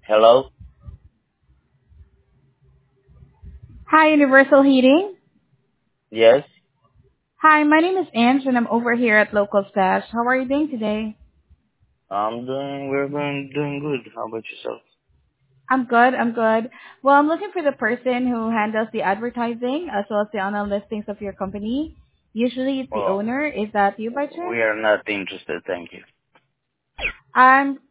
Hello? Hi, Universal Heating. Yes, Hi, my name is Ange, and I'm over here at Local Stash. How are you doing today? we're doing good. How about yourself? I'm good. I'm good. Well, I'm looking for the person who handles the advertising as well as the online listings of your company. Usually, it's the Well, owner. Is that you by we chance? are not interested, thank you. I'm